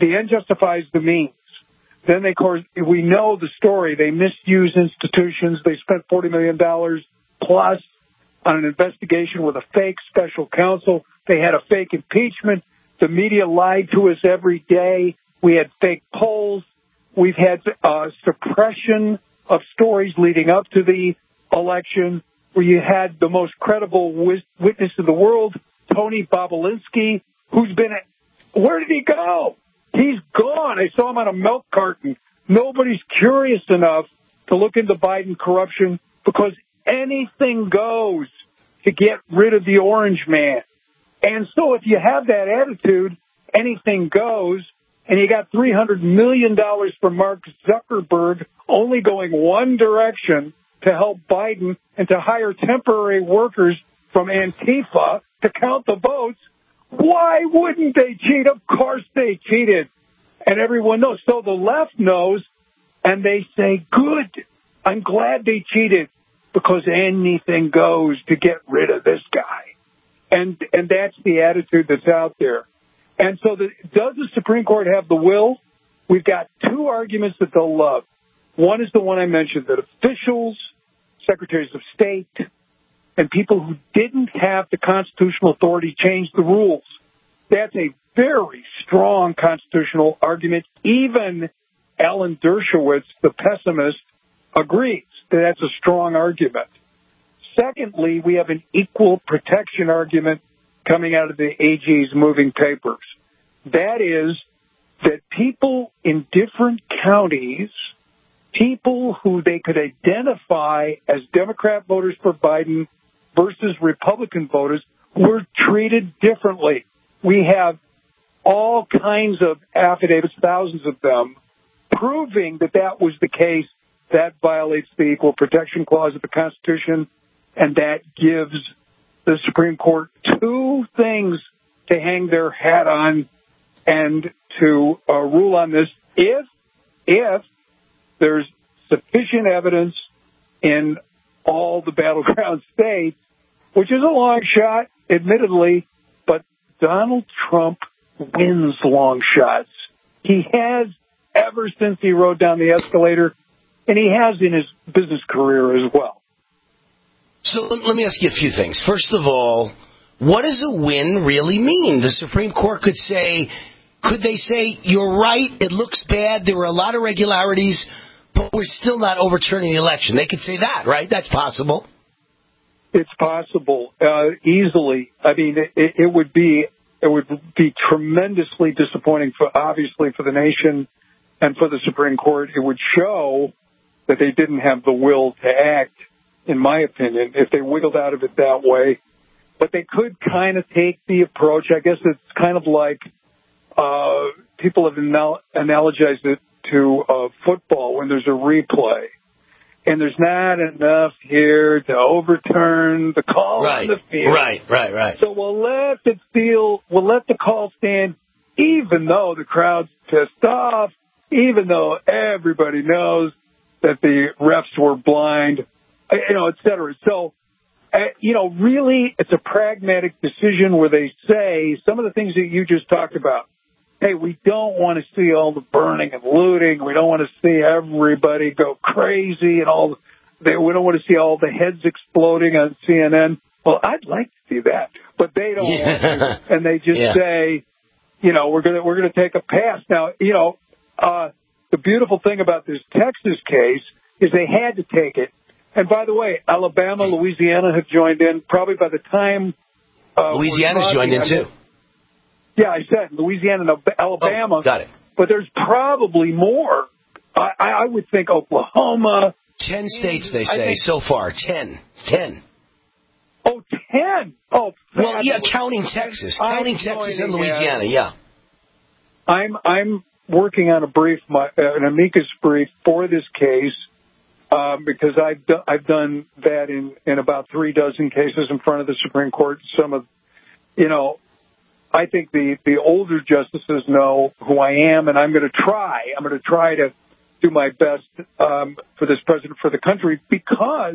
the end justifies the means. Then, they, of course, we know the story. They misused institutions. They spent forty million dollars plus on an investigation with a fake special counsel. They had a fake impeachment. The media lied to us every day. We had fake polls. We've had uh, suppression of stories leading up to the election, where you had the most credible witness in the world, Tony Bobulinski, who's been – where did he go? He's gone. I saw him on a milk carton. Nobody's curious enough to look into Biden corruption because anything goes to get rid of the orange man. And so if you have that attitude, anything goes, and you got three hundred million dollars from Mark Zuckerberg only going one direction to help Biden and to hire temporary workers from Antifa to count the votes, why wouldn't they cheat? Of course they cheated. And everyone knows. So the left knows, and they say, good, I'm glad they cheated, because anything goes to get rid of this guy. And and that's the attitude that's out there. And so the, does the Supreme Court have the will? We've got two arguments that they'll love. One is the one I mentioned, that officials, secretaries of state, and people who didn't have the constitutional authority change the rules. That's a very strong constitutional argument. Even Alan Dershowitz, the pessimist, agrees that that's a strong argument. Secondly, we have an equal protection argument coming out of the A G's moving papers. That is that people in different counties, people who they could identify as Democrat voters for Biden versus Republican voters, were treated differently. We have all kinds of affidavits, thousands of them, proving that that was the case. That violates the Equal Protection Clause of the Constitution, and that gives the Supreme Court two things to hang their hat on and to uh, rule on this if, if there's sufficient evidence in all the battleground states, which is a long shot, admittedly, but Donald Trump wins long shots. He has ever since he rode down the escalator, and he has in his business career as well.
So let me ask you a few things. First of all, what does a win really mean? The Supreme Court could say, could they say, you're right, it looks bad, there were a lot of irregularities, but we're still not overturning the election. They could say that, right? That's possible.
It's possible, uh, easily. I mean, it, it would be it would be tremendously disappointing, for obviously for the nation and for the Supreme Court. It would show that they didn't have the will to act, in my opinion, if they wiggled out of it that way. But they could kind of take the approach. I guess it's kind of like uh, people have anal- analogized it to uh, football when there's a replay. And there's not enough here to overturn the call
right,
on the field.
Right, right, right.
So we'll let it feel, we'll let the call stand, even though the crowd's pissed off, even though everybody knows that the refs were blind, you know, et cetera. So, uh, you know, really, it's a pragmatic decision where they say some of the things that you just talked about. Hey, we don't want to see all the burning and looting. We don't want to see everybody go crazy and all. They, we don't want to see all the heads exploding on C N N. Well, I'd like to see that, but they don't yeah. want to, and they just yeah. say, you know, we're gonna we're gonna take a pass. Now, you know, uh, the beautiful thing about this Texas case is they had to take it. And by the way, Alabama, Louisiana have joined in. Probably by the time uh,
Louisiana's joined in too.
Yeah, I said Louisiana and Alabama.
Oh, got it.
But there's probably more. I, I would think Oklahoma.
Ten states, they say, think, so far. Ten. Ten.
Oh, ten. Oh,
well, yeah, counting Texas. Counting I'm Texas and Louisiana, yeah.
I'm I'm working on a brief, my, uh, an amicus brief for this case um, because I've, do, I've done that in, in about three dozen cases in front of the Supreme Court. Some of, you know, I think the, the older justices know who I am, and I'm going to try. I'm going to try to do my best um, for this president, for the country, because,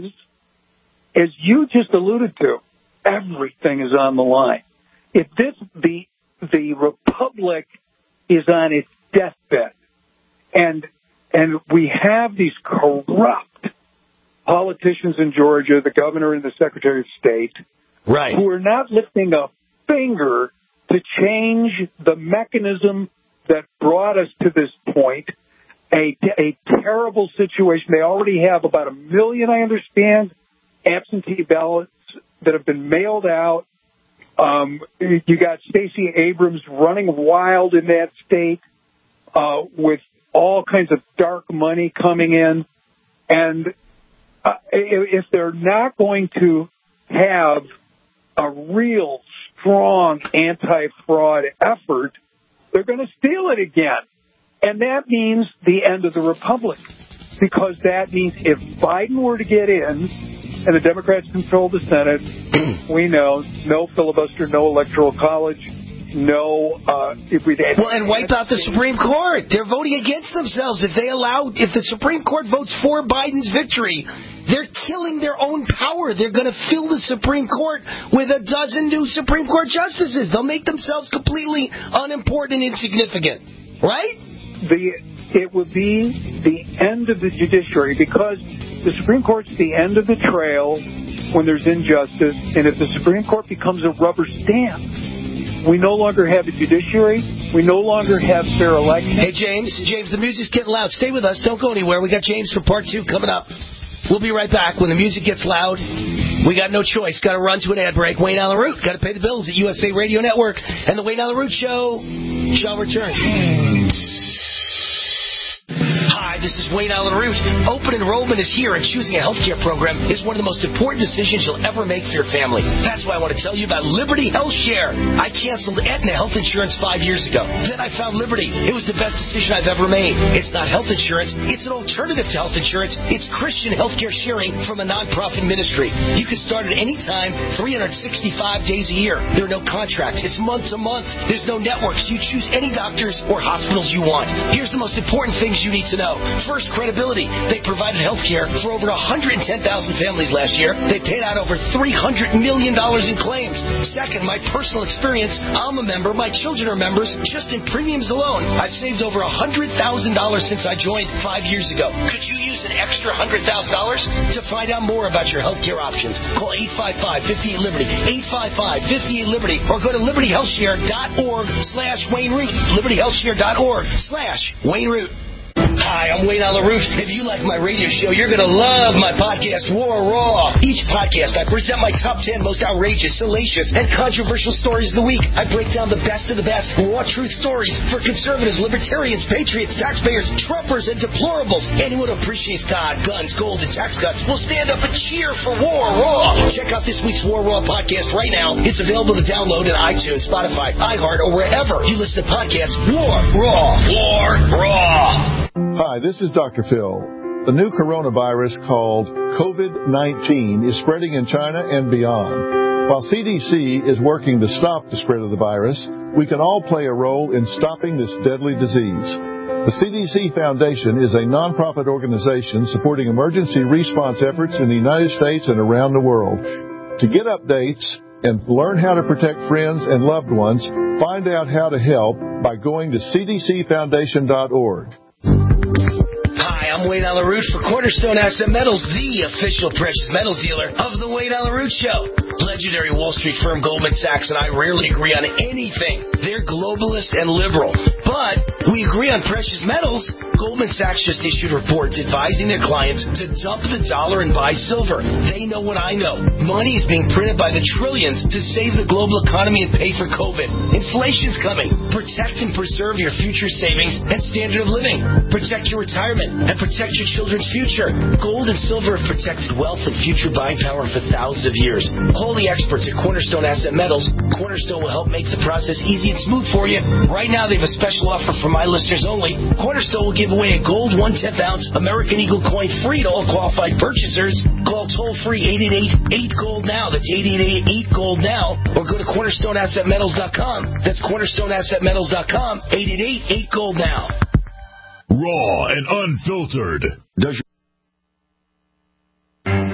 as you just alluded to, everything is on the line. If this the the republic is on its deathbed. And and we have these corrupt politicians in Georgia, the governor and the secretary of state,
right,
who are not lifting a finger to change the mechanism that brought us to this point, a, a terrible situation. They already have about a million, I understand, absentee ballots that have been mailed out. Um, you got Stacey Abrams running wild in that state uh, with all kinds of dark money coming in. And uh, if they're not going to have a real strong anti-fraud effort, they're going to steal it again. And that means the end of the republic, because that means if Biden were to get in and the Democrats control the Senate, we know no filibuster, no electoral college, no... Uh, if we
well, and wipe out the Supreme Court. They're voting against themselves. If they allow, if the Supreme Court votes for Biden's victory, they're killing their own power. They're going to fill the Supreme Court with a dozen new Supreme Court justices. They'll make themselves completely unimportant and insignificant. Right?
The It would be the end of the judiciary, because the Supreme Court's the end of the trail when there's injustice, and if the Supreme Court becomes a rubber stamp, we no longer have a judiciary. We no longer have fair elections.
Hey, James. James, the music's getting loud. Stay with us. Don't go anywhere. We got James for part two coming up. We'll be right back. When the music gets loud, we got no choice. Got to run to an ad break. Wayne Allyn Root. Got to pay the bills at U S A Radio Network. And the Wayne Allyn Root Show shall return. Hi, this is Wayne Allyn Root. Open enrollment is here, and choosing a healthcare program is one of the most important decisions you'll ever make for your family. That's why I want to tell you about Liberty Health Share. I canceled Aetna health insurance five years ago. Then I found Liberty. It was the best decision I've ever made. It's not health insurance. It's an alternative to health insurance. It's Christian healthcare sharing from a nonprofit ministry. You can start at any time, three hundred sixty-five days a year. There are no contracts. It's month to month. There's no networks. You choose any doctors or hospitals you want. Here's the most important things you need to know. First, credibility. They provided health care for over one hundred ten thousand families last year. They paid out over three hundred million dollars in claims. Second, my personal experience. I'm a member. My children are members. Just in premiums alone, I've saved over one hundred thousand dollars since I joined five years ago. Could you use an extra one hundred thousand dollars? To find out more about your health care options, call eight five five, five eight, Liberty, eight five five, five eight, Liberty, or go to liberty health share dot org slash Wayne Root, liberty health share dot org slash Wayne Root. Hi, I'm Wayne Allyn Root. If you like my radio show, you're going to love my podcast, War Raw. Each podcast, I present my top ten most outrageous, salacious, and controversial stories of the week. I break down the best of the best raw truth stories for conservatives, libertarians, patriots, taxpayers, Trumpers, and deplorables. Anyone who appreciates God, guns, gold, and tax cuts will stand up and cheer for War Raw. Check out this week's War Raw podcast right now. It's available to download in iTunes, Spotify, iHeart, or wherever you listen to podcasts. War Raw. War Raw.
Hi, this is Doctor Phil. The new coronavirus called COVID nineteen is spreading in China and beyond. While C D C is working to stop the spread of the virus, we can all play a role in stopping this deadly disease. The C D C Foundation is a nonprofit organization supporting emergency response efforts in the United States and around the world. To get updates and learn how to protect friends and loved ones, find out how to help by going to c d c foundation dot org.
Hi, I'm Wayne Allyn Root for Cornerstone Asset Metals, the official precious metals dealer of the Wayne Allyn Root Show. Legendary Wall Street firm Goldman Sachs and I rarely agree on anything. They're globalist and liberal. But we agree on precious metals. Goldman Sachs just issued reports advising their clients to dump the dollar and buy silver. They know what I know. Money is being printed by the trillions to save the global economy and pay for COVID. Inflation's coming. Protect and preserve your future savings and standard of living. Protect your retirement and protect your children's future. Gold and silver have protected wealth and future buying power for thousands of years. Call the experts at Cornerstone Asset Metals. Cornerstone will help make the process easy and smooth for you. Right now, they have a special offer for my listeners only. Cornerstone will give away a gold one tenth ounce American Eagle coin free to all qualified purchasers. Call toll-free eight eight eight, eight gold now. That's eight eight eight, eight gold now. Or go to cornerstone asset metals dot com. That's cornerstone asset metals dot com. eight eight eight, eight gold now.
Raw and unfiltered. Does your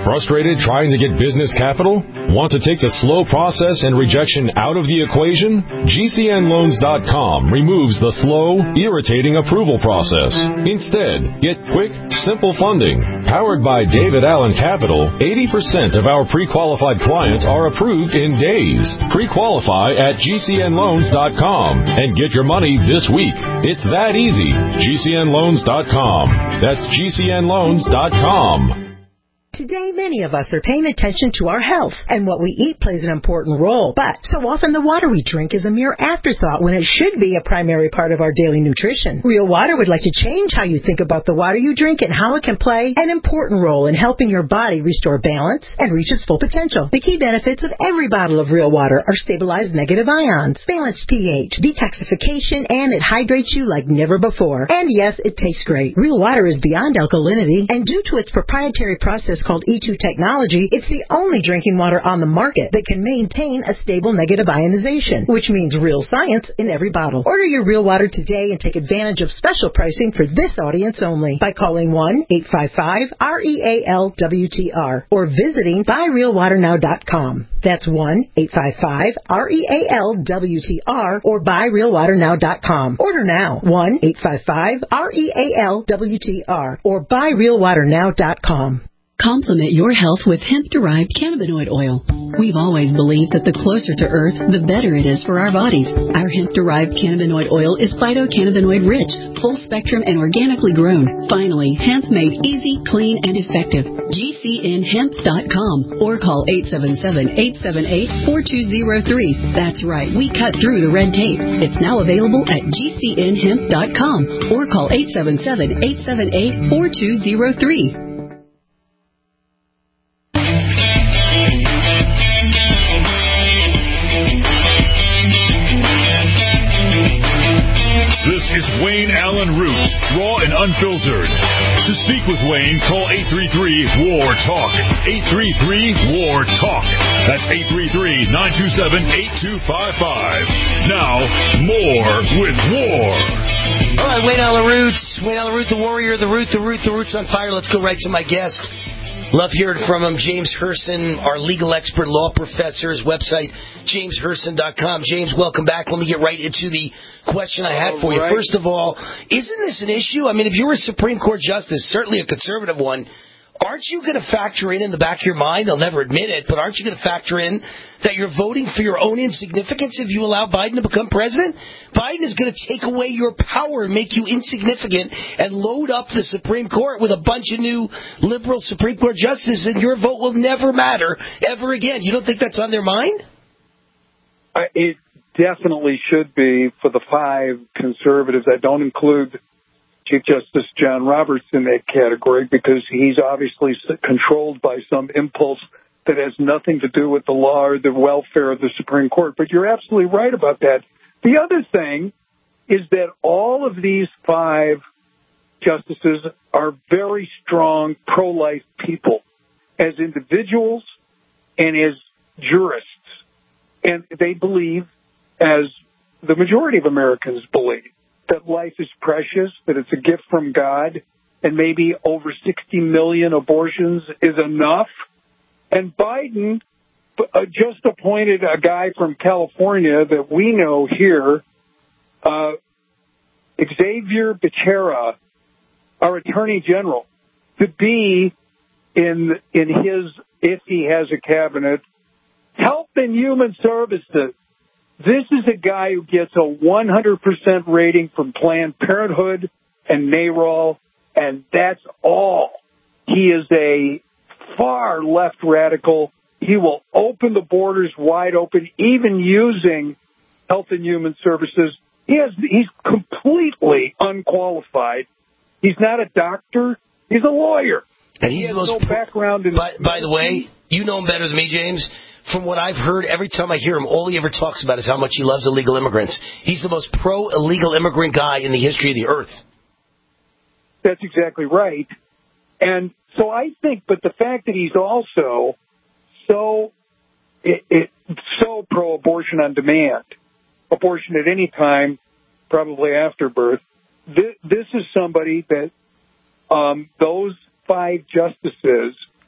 Frustrated trying to get business capital? Want to take the slow process and rejection out of the equation? G C N loans dot com removes the slow, irritating approval process. Instead, get quick, simple funding. Powered by David Allen Capital, eighty percent of our pre-qualified clients are approved in days. Pre-qualify at G C N loans dot com and get your money this week. It's that easy. G C N loans dot com. That's G C N loans dot com.
Today, many of us are paying attention to our health, and what we eat plays an important role. But so often the water we drink is a mere afterthought when it should be a primary part of our daily nutrition. Real Water would like to change how you think about the water you drink and how it can play an important role in helping your body restore balance and reach its full potential. The key benefits of every bottle of Real Water are stabilized negative ions, balanced pH, detoxification, and it hydrates you like never before. And yes, it tastes great. Real Water is beyond alkalinity, and due to its proprietary process called E two technology, it's the only drinking water on the market that can maintain a stable negative ionization, which means real science in every bottle. Order your Real Water today and take advantage of special pricing for this audience only by calling one eight five five R E A L W T R or visiting buy real water now dot com. That's one eight five five R E A L W T R or buy real water now dot com. Order now, one eight five five R E A L W T R or buy real water now dot com.
Complement your health with hemp-derived cannabinoid oil. We've always believed that the closer to Earth, the better it is for our bodies. Our hemp-derived cannabinoid oil is phytocannabinoid-rich, full-spectrum, and organically grown. Finally, hemp made easy, clean, and effective. G C N hemp dot com or call eight seven seven, eight seven eight, four two zero three. That's right, we cut through the red tape. It's now available at G C N hemp dot com or call eight seven seven, eight seven eight, four two zero three.
This is Wayne Allen Root, raw and unfiltered. To speak with Wayne, call eight three three, W A R, TALK. eight three three, W A R, TALK. That's eight three three, nine two seven, eight two five five. Now, more with W A R.
All right, Wayne Allen Root, Wayne Allen Root, the Warrior, the Root, the Root, the Root's on fire. Let's go right to my guest. Love hearing from him, James Herson, our legal expert, law professor. His website, james herson dot com. James, welcome back. Let me get right into the question I had for you. First of all, isn't this an issue? I mean, if you were a Supreme Court justice, certainly a conservative one, aren't you going to factor in in the back of your mind, they'll never admit it, but aren't you going to factor in that you're voting for your own insignificance if you allow Biden to become president? Biden is going to take away your power and make you insignificant and load up the Supreme Court with a bunch of new liberal Supreme Court justices, and your vote will never matter ever again. You don't think that's on their mind?
Uh, it definitely should be for the five conservatives. I don't include Chief Justice John Roberts in that category because he's obviously controlled by some impulse that has nothing to do with the law or the welfare of the Supreme Court. But you're absolutely right about that. The other thing is that all of these five justices are very strong pro-life people as individuals and as jurists. And they believe, as the majority of Americans believe, that life is precious, that it's a gift from God, and maybe over sixty million abortions is enough. And Biden uh, just appointed a guy from California that we know here, uh, Xavier Becerra, our Attorney General, to be in in his, if he has a cabinet, Health and Human Services. This is a guy who gets a one hundred percent rating from Planned Parenthood and NARAL, and that's all. He is a far left radical. He will open the borders wide open, even using Health and Human Services. He has, he's completely unqualified. He's not a doctor. He's a lawyer.
And he's
he has
the most
no background in.
By, by the way, you know him better than me, James. From what I've heard, every time I hear him, all he ever talks about is how much he loves illegal immigrants. He's the most pro-illegal immigrant guy in the history of the earth.
That's exactly right. And so I think, but the fact that he's also so it, it, so pro-abortion on demand, abortion at any time, probably after birth, this, this is somebody that um, those five justices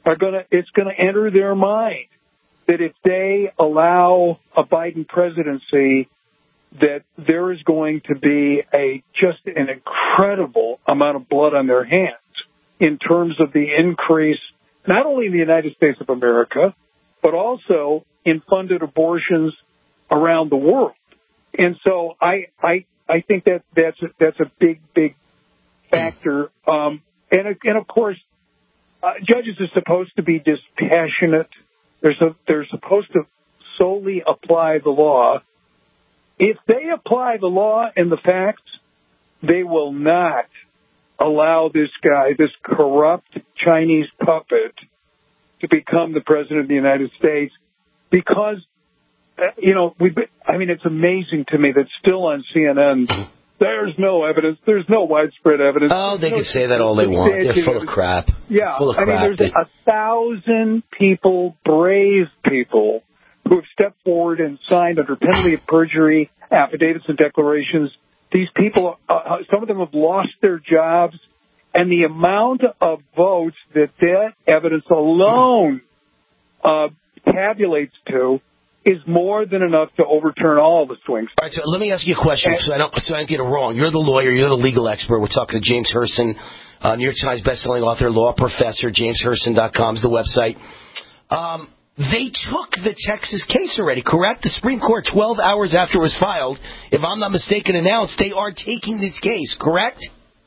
are going to, it's going to enter their mind that if they allow a Biden presidency, that there is going to be a just an incredible amount of blood on their hands in terms of the increase, not only in the United States of America, but also in funded abortions around the world. And so I I I think that that's a, that's a big big factor. Um, and and of course, uh, judges are supposed to be dispassionate. They're so, they're supposed to solely apply the law. If they apply the law and the facts, they will not allow this guy, this corrupt Chinese puppet, to become the president of the United States because, uh, you know, we. I mean, it's amazing to me that still on C N N, there's no evidence, there's no widespread evidence.
Oh, they
no
can say that all they want. They're full of crap.
Yeah,
full of
I
crap.
mean, there's a thousand people, brave people, who have stepped forward and signed under penalty of perjury affidavits and declarations. These people, uh, some of them have lost their jobs, and the amount of votes that that evidence alone uh, tabulates to is more than enough to overturn all the swings.
All right, so let me ask you a question, so I don't so I don't get it wrong. You're the lawyer, you're the legal expert. We're talking to James Herson, uh, New York Times bestselling author, law professor. James Herson dot com is the website. Um, They took the Texas case already, correct? The Supreme Court, twelve hours after it was filed, if I'm not mistaken, announced they are taking this case, correct?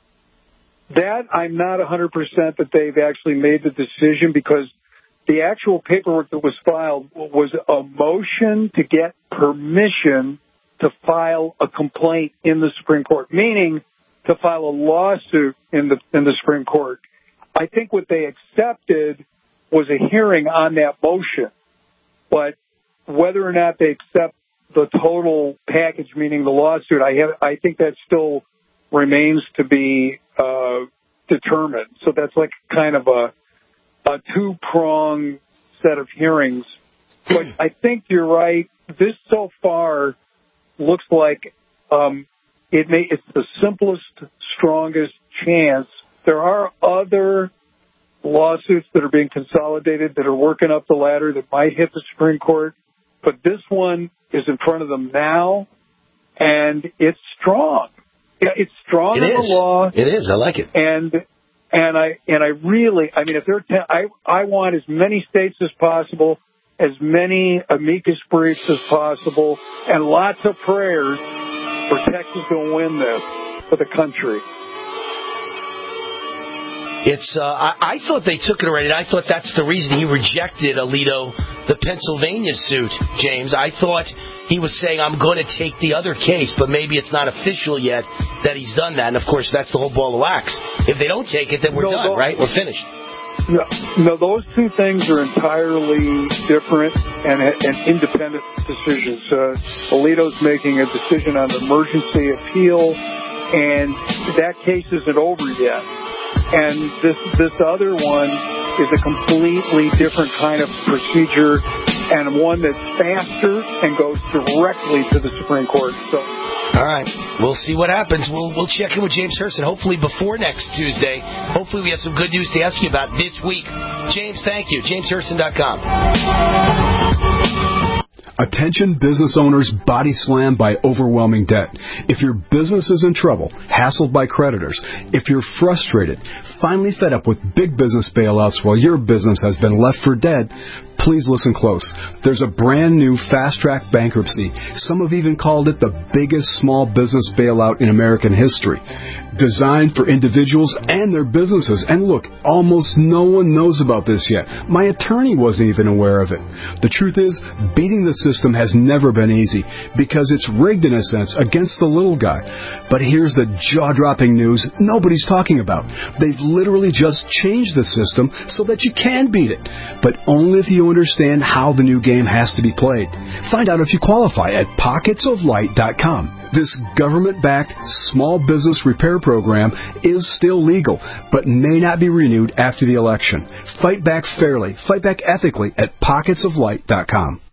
That I'm not one hundred percent that they've actually made the decision, because the actual paperwork that was filed was a motion to get permission to file a complaint in the Supreme Court, meaning to file a lawsuit in the in the Supreme Court. I think what they accepted was a hearing on that motion, but whether or not they accept the total package, meaning the lawsuit, I have, I think that still remains to be uh, determined. So that's like kind of a, a two-pronged set of hearings. But I think you're right. This so far looks like um, it may, it's the simplest, strongest chance. There are other lawsuits that are being consolidated that are working up the ladder that might hit the Supreme Court, but this one is in front of them now, and it's strong. Yeah, it's strong in the law.
It is. I like it.
And and I and I really, I mean, if they're, te- I I want as many states as possible, as many amicus briefs as possible, and lots of prayers for Texas to win this for the country.
It's. Uh, I, I thought they took it already. I thought that's the reason he rejected Alito, the Pennsylvania suit, James. I thought he was saying, I'm going to take the other case, but maybe it's not official yet that he's done that. And, of course, that's the whole ball of wax. If they don't take it, then we're
no,
done,
no,
right? We're finished.
No, no, those two things are entirely different and, and independent decisions. Uh, Alito's making a decision on the emergency appeal, and that case isn't over yet. And this this other one is a completely different kind of procedure, and one that's faster and goes directly to the Supreme Court. So,
all right, we'll see what happens. We'll we'll check in with James Herson hopefully before next Tuesday. Hopefully we have some good news to ask you about this week. James, thank you. James Herson dot com.
Attention business owners body slammed by overwhelming debt. If your business is in trouble, hassled by creditors, if you're frustrated, finally fed up with big business bailouts while your business has been left for dead, please listen close. There's a brand new fast-track bankruptcy. Some have even called it the biggest small business bailout in American history. Designed for individuals and their businesses. And look, almost no one knows about this yet. My attorney wasn't even aware of it. The truth is, beating the system has never been easy because it's rigged in a sense against the little guy. But here's the jaw-dropping news nobody's talking about. They've literally just changed the system so that you can beat it. But only if you understand how the new game has to be played. Find out if you qualify at pockets of light dot com. This government-backed small business repair program is still legal, but may not be renewed after the election. Fight back fairly, fight back ethically at pockets of light dot com.